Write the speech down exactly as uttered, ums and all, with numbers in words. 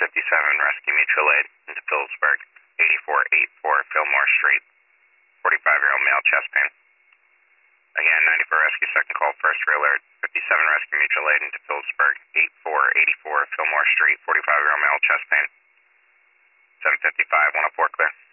fifty-seven, Rescue Mutual Aid into Phillipsburg, eighty-four eighty-four Fillmore Street, forty-five-year-old male, chest pain. Again, ninety-four Rescue, second call, first alert, fifty-seven Rescue Mutual Aid into Phillipsburg, eighty-four eighty-four Fillmore Street, forty-five-year-old male, chest pain. seven fifty-five, one oh four clear.